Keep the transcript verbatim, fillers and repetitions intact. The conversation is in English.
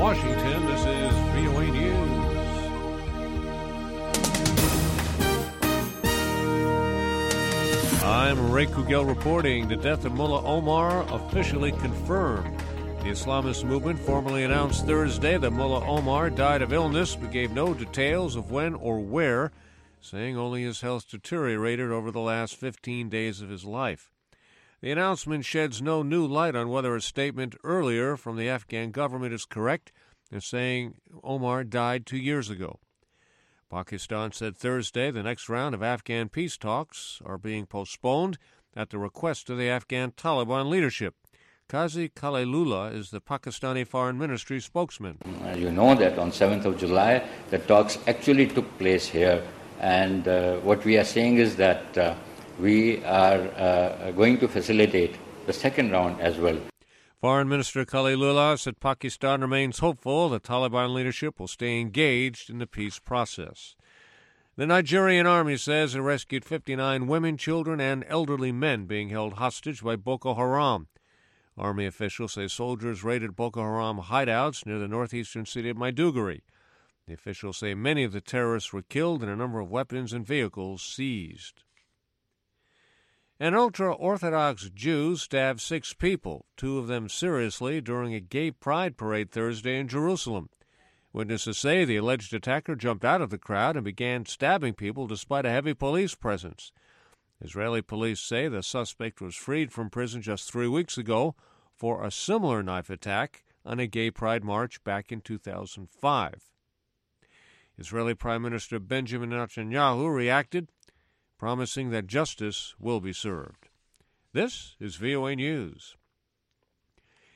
Washington, this is V O A News. I'm Ray Kugel reporting. The death of Mullah Omar officially confirmed. The Islamist movement formally announced Thursday that Mullah Omar died of illness, but gave no details of when or where, saying only his health deteriorated over the last fifteen days of his life. The announcement sheds no new light on whether a statement earlier from the Afghan government is correct in saying Omar died two years ago. Pakistan said Thursday the next round of Afghan peace talks are being postponed at the request of the Afghan Taliban leadership. Qazi Khalilullah is the Pakistani Foreign Ministry spokesman. You know that on seventh of July, the talks actually took place here. And uh, what we are saying is that uh, we are uh, going to facilitate the second round as well. Foreign Minister Khalilullah said Pakistan remains hopeful the Taliban leadership will stay engaged in the peace process. The Nigerian army says it rescued fifty-nine women, children, and elderly men being held hostage by Boko Haram. Army officials say soldiers raided Boko Haram hideouts near the northeastern city of Maiduguri. The officials say many of the terrorists were killed and a number of weapons and vehicles seized. An ultra-Orthodox Jew stabbed six people, two of them seriously, during a gay pride parade Thursday in Jerusalem. Witnesses say the alleged attacker jumped out of the crowd and began stabbing people despite a heavy police presence. Israeli police say the suspect was freed from prison just three weeks ago for a similar knife attack on a gay pride march back in two thousand five. Israeli Prime Minister Benjamin Netanyahu reacted, promising that justice will be served. This is V O A News.